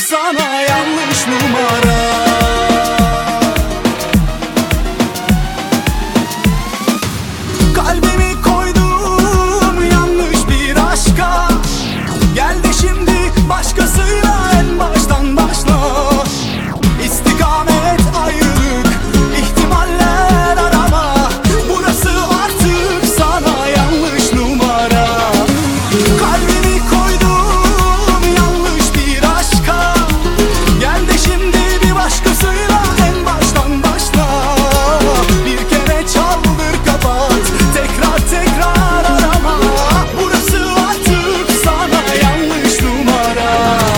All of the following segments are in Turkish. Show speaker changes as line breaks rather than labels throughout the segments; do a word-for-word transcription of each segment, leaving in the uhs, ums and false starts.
sana yanlış numara. Kalbimi koydum yanlış bir aşka. Gel de şimdi başkasıyla en baştan başla. İstikamet ayrılık, ihtimaller arama. Burası artık sana yanlış numara. Kalbimi koydum yanlış bir aşka. Gel de şimdi bir başkasıyla en baştan başla. Bir kere çaldır kapat, tekrar tekrar arama. Burası artık sana yanlış numara.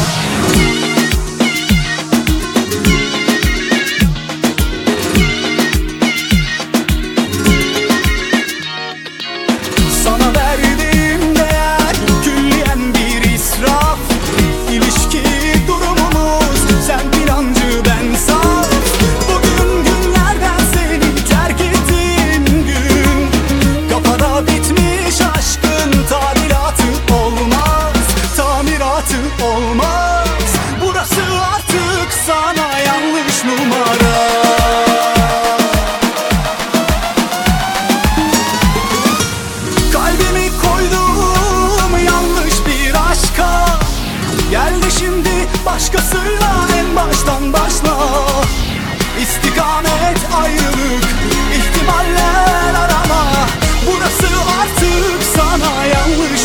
Sana verdiğim değer külliyen bir israf. İlişki durumumuz sen inancı ben saf. Bugün günlerden seni terk ettiğim gün. Kafada bitmiş aşkın tadilatı olmaz, tamiratı olmaz. Burası artık sana yanlış numara. Kalbimi koydum yanlış bir aşka. Gel de şimdi başkasıyla en baştan başla. İstikamet ayrılık, ihtimaller arama. Burası artık sana yanlış